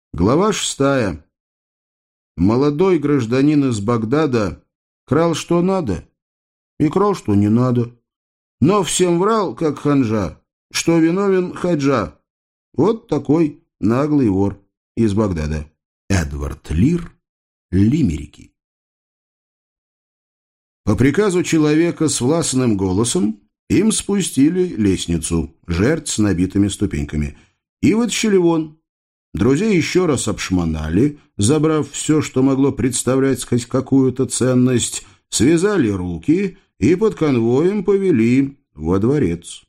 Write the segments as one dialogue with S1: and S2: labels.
S1: Глава 6. Молодой гражданин из Багдада крал что надо и крал что не надо, но всем врал, как ханжа, что виновен хаджа. Вот такой наглый вор из Багдада. Эдвард Лир, Лимерики. По приказу человека с властным голосом им спустили лестницу, жертв с набитыми ступеньками, и вытащили вон. Друзей еще раз обшмонали, забрав все, что могло представлять хоть какую-то ценность, связали руки и под конвоем повели во дворец.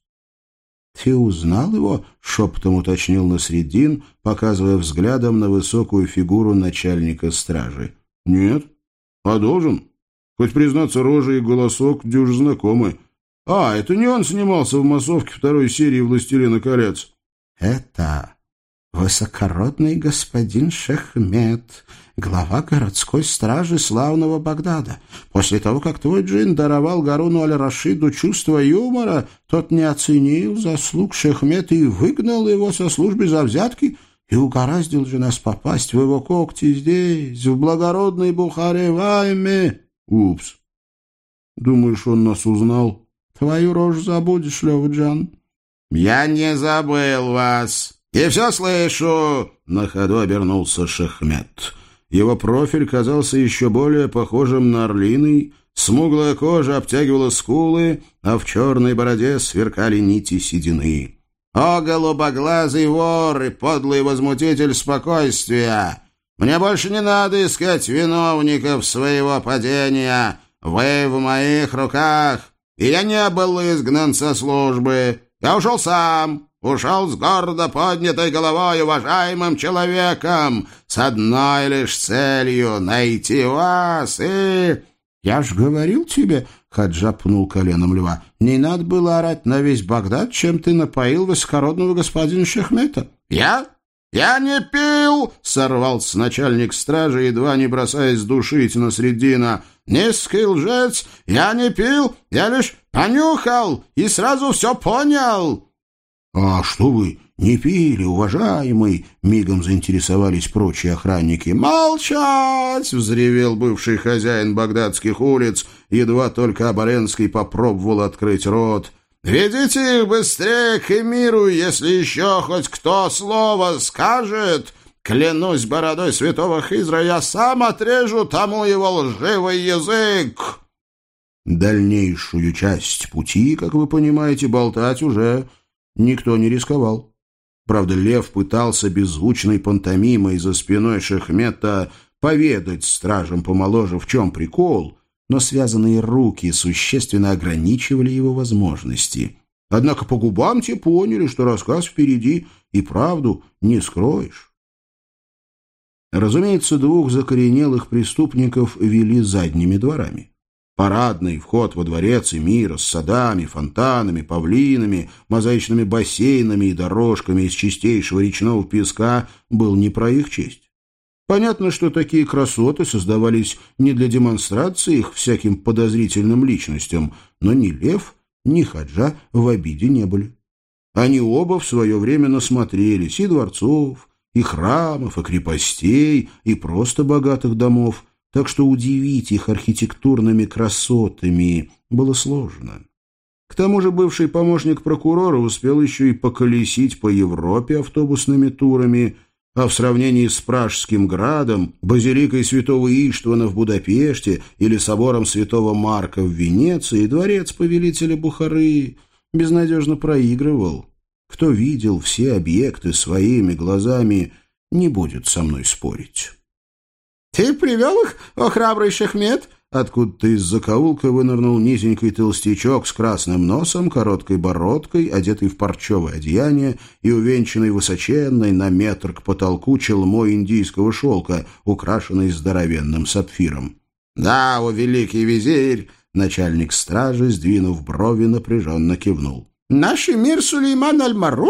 S1: — Ты узнал его? — шепотом уточнил Насреддин, показывая взглядом на высокую фигуру начальника стражи. — Нет. А должен? Хоть, признаться, рожа и голосок дюж знакомы. А, это не он снимался в массовке второй серии «Властелина колец». — Это высокородный господин Шехмет, глава городской стражи славного Багдада. После того, как твой джин даровал Гаруну аль-Рашиду чувство юмора, тот не оценил заслуг Шехмета и выгнал его со службы за взятки, и угораздил же нас попасть в его когти здесь, в благородной Бухаре-Вайме. Упс. Думаешь, он нас узнал? Твою рожу забудешь, Лёва-джан? Я не забыл вас. «И все слышу!» — на ходу обернулся Шехмет. Его профиль казался еще более похожим на орлиный, смуглая кожа обтягивала скулы, а в черной бороде сверкали нити седины. «О, голубоглазый вор и подлый возмутитель спокойствия! Мне больше не надо искать виновников своего падения! Вы в моих руках, и я не был изгнан со службы! Я ушел сам!» Ушел с гордо поднятой головой уважаемым человеком, с одной лишь целью — найти вас и... — Я ж говорил тебе, — Хаджа пнул коленом льва, — не надо было орать на весь Багдад, чем ты напоил высокородного господина Шехмета. — Я? Я не пил! — сорвался начальник стражи, едва не бросаясь душить Насреддина. — Низкий лжец! Я не пил! Я лишь понюхал и сразу все понял! — А что вы не пили, уважаемый? — мигом заинтересовались прочие охранники. — Молчать! — взревел бывший хозяин багдадских улиц, едва только Абаленский попробовал открыть рот. — Ведите их быстрее к эмиру, если еще хоть кто слово скажет. Клянусь бородой святого Хизра, я сам отрежу тому его лживый язык. Дальнейшую часть пути, как вы понимаете, болтать уже никто не рисковал. Правда, лев пытался беззвучной пантомимой за спиной Шехмета поведать стражам помоложе, в чем прикол, но связанные руки существенно ограничивали его возможности. Однако по губам те поняли, что рассказ впереди, и правду не скроешь. Разумеется, двух закоренелых преступников вели задними дворами. Парадный вход во дворец эмира с садами, фонтанами, павлинами, мозаичными бассейнами и дорожками из чистейшего речного песка был не про их честь. Понятно, что такие красоты создавались не для демонстрации их всяким подозрительным личностям, но ни лев, ни хаджа в обиде не были. Они оба в свое время насмотрелись и дворцов, и храмов, и крепостей, и просто богатых домов, так что удивить их архитектурными красотами было сложно. К тому же бывший помощник прокурора успел еще и поколесить по Европе автобусными турами, а в сравнении с Пражским градом, базиликой святого Иштвана в Будапеште или собором святого Марка в Венеции, дворец повелителя Бухары безнадежно проигрывал. Кто видел все объекты своими глазами, не будет со мной спорить. «Ты привел их, о храбрый Шехмет?» Откуда-то из закоулка вынырнул низенький толстячок с красным носом, короткой бородкой, одетый в парчевое одеяние и увенчанный высоченной на метр к потолку челмой индийского шелка, украшенной здоровенным сапфиром. «Да, о великий визирь!» — начальник стражи, сдвинув брови, напряженно кивнул. «Наш эмир Сулейман аль-Маруф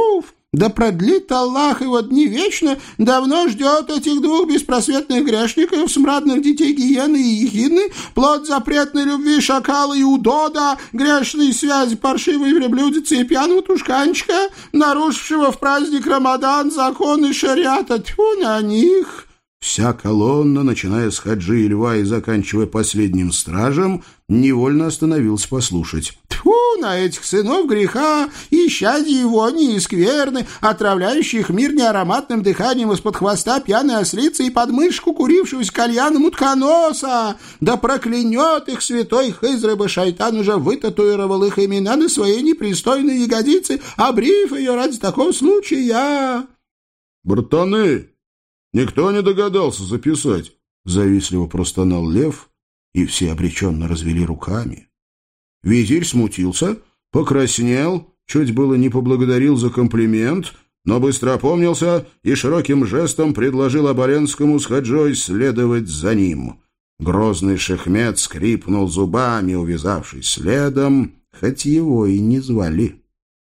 S1: Да продлит Аллах его дни вечно, давно ждет этих двух беспросветных грешников, смрадных детей гиены и ехидны, плод запретной любви шакала и удода, грешной связи паршивой верблюдицы и пьяного тушканчика, нарушившего в праздник Рамадан законы шариата. Тьфу на них!» Вся колонна, начиная с хаджи и льва и заканчивая последним стражем, невольно остановился послушать. «Тьфу на этих сынов греха, исчадья вони и скверны, отравляющих мир неароматным дыханием из-под хвоста пьяной ослицы и подмышку курившегося кальяном утконоса! Да проклянет их святой Хызр, ибо шайтан уже вытатуировал их имена на своей непристойной ягодице, обрив ее ради такого случая!»
S2: «Братаны! Никто не догадался записать!» — завистливо простонал лев, и все обреченно развели руками. Визирь смутился, покраснел, чуть было не поблагодарил за комплимент, но быстро опомнился и широким жестом предложил Оболенскому с хаджой следовать за ним. Грозный Шехмет скрипнул зубами, увязавшись следом, хоть его и не звали.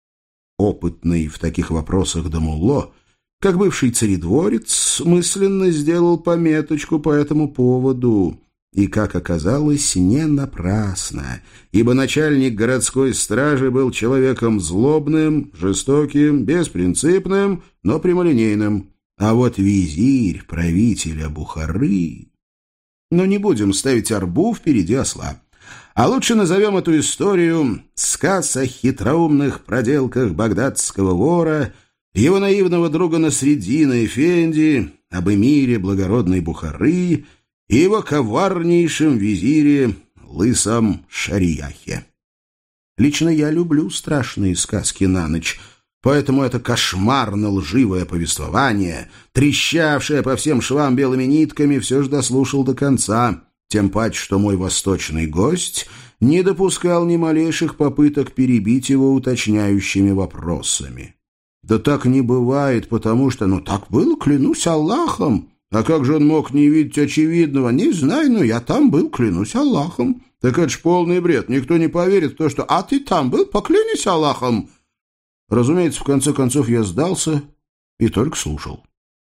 S2: Опытный в таких вопросах Дамулло, как бывший царедворец, мысленно сделал пометочку по этому поводу. И, как оказалось, не напрасно, ибо начальник городской стражи был человеком злобным, жестоким, беспринципным, но прямолинейным. А вот визирь правителя Бухары... Но не будем ставить арбу впереди осла. А лучше назовем эту историю «Сказ о хитроумных проделках багдадского вора», его наивного друга Насреддина Эфенди, об эмире благородной Бухары и его коварнейшем визире Лысом Шарияхе. Лично я люблю страшные сказки на ночь, поэтому это кошмарно-лживое повествование, трещавшее по всем швам белыми нитками, все же дослушал до конца, тем паче, что мой восточный гость не допускал ни малейших попыток перебить его уточняющими вопросами. Да так не бывает, потому что, так было, клянусь Аллахом. А как же он мог не видеть очевидного? Не знаю, но я там был, клянусь Аллахом. Так это ж полный бред, никто не поверит в то, что «а ты там был, поклянись Аллахом». Разумеется, в конце концов я сдался и только слушал.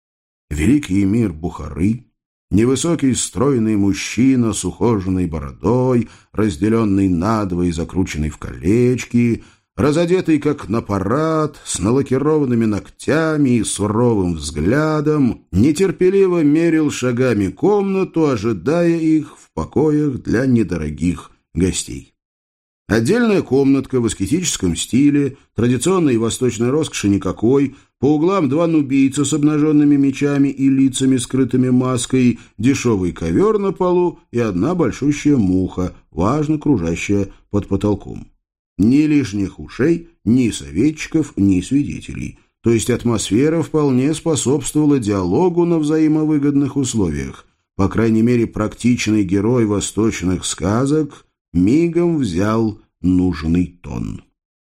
S2: Великий эмир Бухары, невысокий стройный мужчина с ухоженной бородой, разделенный надвое и закрученный в колечки, разодетый как на парад, с налакированными ногтями и суровым взглядом, нетерпеливо мерил шагами комнату, ожидая их в покоях для недорогих гостей. Отдельная комнатка в аскетическом стиле, традиционной восточной роскоши никакой, по углам два нубийца с обнаженными мечами и лицами, скрытыми маской, дешевый ковер на полу и одна большущая муха, важно кружащая под потолком. Ни лишних ушей, ни советчиков, ни свидетелей. То есть атмосфера вполне способствовала диалогу на взаимовыгодных условиях. По крайней мере, практичный герой восточных сказок мигом взял нужный тон.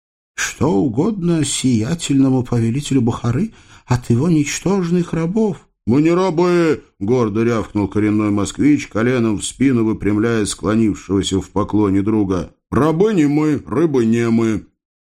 S2: «Что угодно сиятельному повелителю Бухары от его ничтожных рабов». «Мы не рабы!» — гордо рявкнул коренной москвич, коленом в спину выпрямляя склонившегося в поклоне друга. «Рабы не мы, рыбы не мы».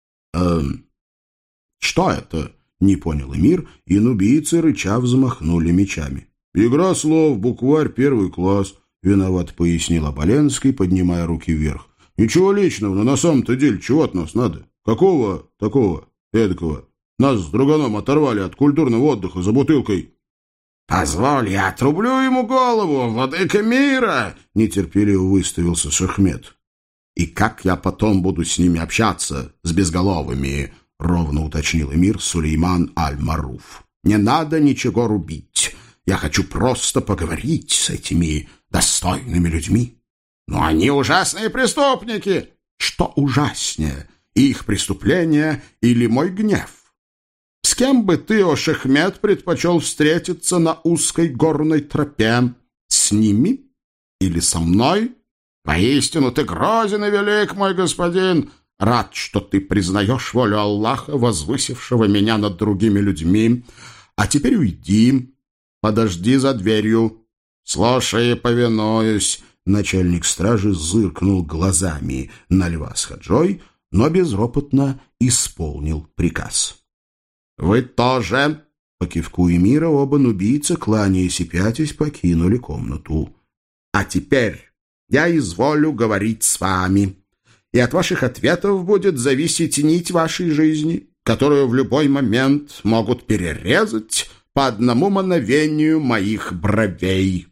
S1: «Что это?» — не понял эмир, и нубийцы, рыча, взмахнули мечами.
S2: «Игра слов, букварь, 1 класс»,
S1: — виноват пояснил Оболенский, поднимая руки вверх.
S2: «Ничего личного, но на самом-то деле чего от нас надо? Какого такого, эдакого? Нас с друганом оторвали от культурного отдыха за бутылкой».
S1: «Позволь, я отрублю ему голову, владыка мира!» — нетерпеливо выставился Шахмет. «И как я потом буду с ними общаться, с безголовыми?» — ровно уточнил эмир Сулейман Аль-Маруф. «Не надо ничего рубить. Я хочу просто поговорить с этими достойными людьми». «Но они ужасные преступники!» «Что ужаснее, их преступления или мой гнев? С кем бы ты, о Шахмет, предпочел встретиться на узкой горной тропе? С ними или со мной? Поистину ты грозен и велик, мой господин. Рад, что ты признаешь волю Аллаха, возвысившего меня над другими людьми. А теперь уйди, подожди за дверью. Слушай и повинуюсь». Начальник стражи зыркнул глазами на льва с хаджой, но безропотно исполнил приказ. Вы тоже. По кивку эмира оба нубийца, кланяясь и пятясь, покинули комнату. А теперь я изволю говорить с вами, и от ваших ответов будет зависеть нить вашей жизни, которую в любой момент могут перерезать по одному мановению моих бровей.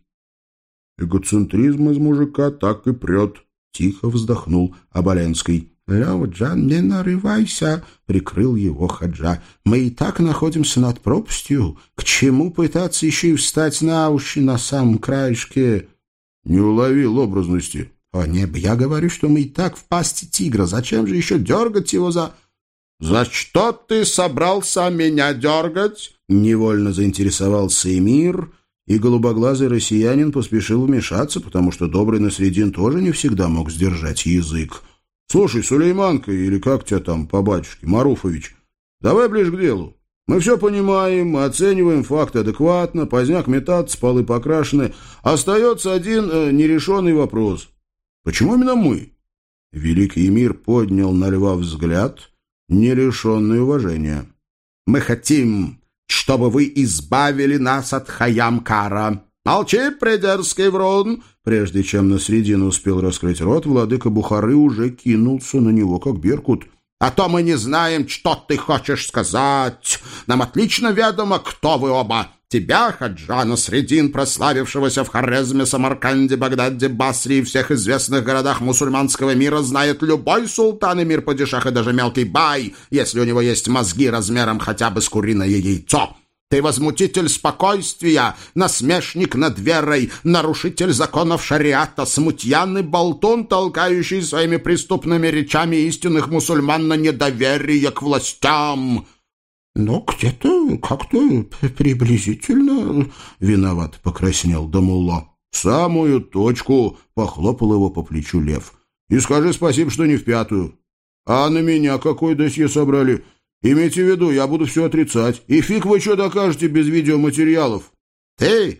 S1: Эгоцентризм из мужика так и прет, — тихо вздохнул Оболенский. — Лёва-джан, не нарывайся, — прикрыл его Хаджа. — Мы и так находимся над пропастью. К чему пытаться еще и встать на уши на самом краешке? — Не уловил образности. — О, небо, я говорю, что мы и так в пасти тигра. Зачем же еще дергать его за... — За что ты собрался меня дергать? — невольно заинтересовался эмир, и голубоглазый россиянин поспешил вмешаться, потому что добрый Насреддин тоже не всегда мог сдержать язык. — Слушай, Сулейманка, или как тебя там по батюшке, Маруфович, давай ближе к делу. Мы все понимаем, мы оцениваем факты адекватно, поздняк метаться, полы покрашены. Остается один нерешенный вопрос. Почему именно мы? Великий эмир поднял на льва взгляд, не лишенный уважения. — Мы хотим, чтобы вы избавили нас от Хайям-Кара. Молчи, придерзкий врун! Прежде чем Насреддин успел раскрыть рот, владыка Бухары уже кинулся на него, как беркут. А то мы не знаем, что ты хочешь сказать. Нам отлично ведомо, кто вы оба. Тебя, Хаджа Насреддин, прославившегося в Хорезме, Самарканде, Багдаде, Басре и всех известных городах мусульманского мира, знает любой султан, эмир-падишах и даже мелкий бай, если у него есть мозги размером хотя бы с куриное яйцо. Ты возмутитель спокойствия, насмешник над верой, нарушитель законов шариата, смутьян и болтун, толкающий своими преступными речами истинных мусульман на недоверие к властям. Но где-то как-то приблизительно виноват покраснел Дамулла. В самую точку похлопал его по плечу лев. И скажи спасибо, что не в пятую. А на меня какое досье собрали? Имейте в виду, я буду все отрицать. И фиг вы что докажете без видеоматериалов? Ты?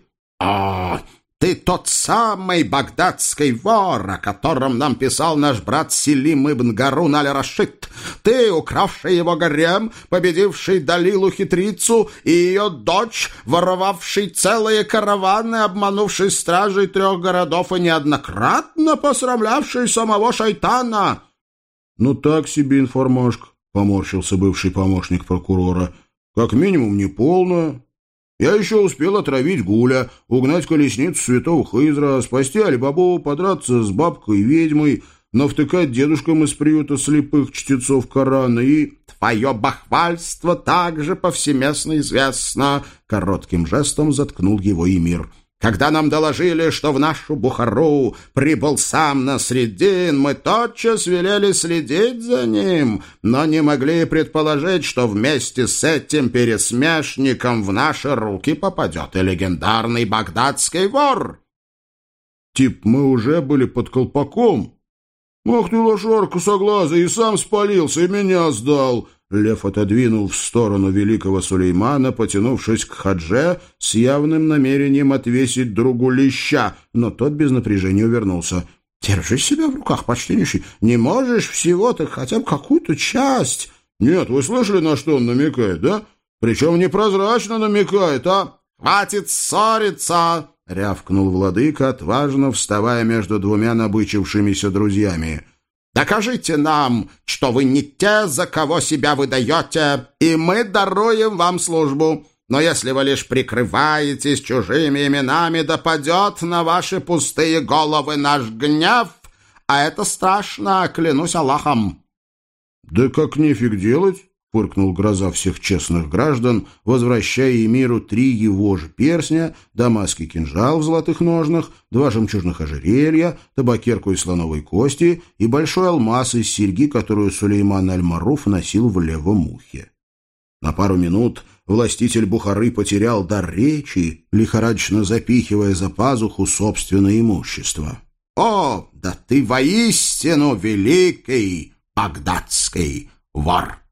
S1: Ты тот самый багдадский вор, о котором нам писал наш брат Селим ибн Гарун аль-Рашид. Ты, укравший его гарем, победивший Далилу-хитрицу и ее дочь, воровавший целые караваны, обманувший стражей 3 городов и неоднократно посрамлявший самого шайтана. Ну так себе информашка. Поморщился бывший помощник прокурора. Как минимум неполно. Я еще успел отравить Гуля, угнать колесницу святого Хызра, спасти Али-Бабу, подраться с бабкой-ведьмой, навтыкать дедушкам из приюта слепых чтецов Корана и... «Твое бахвальство также повсеместно известно!» Коротким жестом заткнул его эмир. «Когда нам доложили, что в нашу Бухару прибыл сам Насреддин, мы тотчас велели следить за ним, но не могли предположить, что вместе с этим пересмешником в наши руки попадет и легендарный багдадский вор». «Тип, мы уже были под колпаком». «Ах ты, лошар косоглазый, и сам спалился, и меня сдал». Лев отодвинул в сторону великого Сулеймана, потянувшись к Хадже с явным намерением отвесить другу леща, но тот без напряжения увернулся. «Держи себя в руках, почтеннейший. Не можешь всего-то, хотя бы какую-то часть». «Нет, вы слышали, на что он намекает, да? Причем непрозрачно намекает, а...» «Хватит ссориться!» — рявкнул владыка, отважно вставая между двумя набычившимися друзьями. «Докажите нам, что вы не те, за кого себя выдаете, и мы даруем вам службу. Но если вы лишь прикрываетесь чужими именами, да падет на ваши пустые головы наш гнев, а это страшно, клянусь Аллахом». «Да как нефиг делать?» — фыркнул гроза всех честных граждан, возвращая эмиру 3 его же перстня, дамасский кинжал в золотых ножнах, 2 жемчужных ожерелья, табакерку из слоновой кости и большой алмаз из серьги, которую Сулейман аль-Маруф носил в левом ухе. На пару минут властитель Бухары потерял дар речи, лихорадочно запихивая за пазуху собственное имущество. «О, да ты воистину великий багдадский вор!»